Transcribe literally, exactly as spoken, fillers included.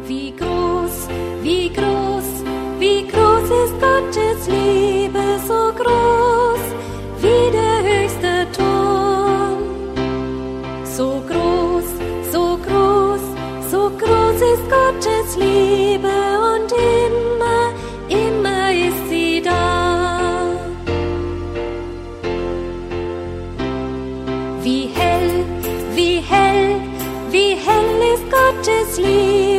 Wie groß, wie groß, wie groß ist Gottes Liebe, so groß wie der höchste Turm. So groß, so groß, so groß ist Gottes Liebe und immer, immer ist sie da. Wie hell, wie hell, wie hell ist Gottes Liebe.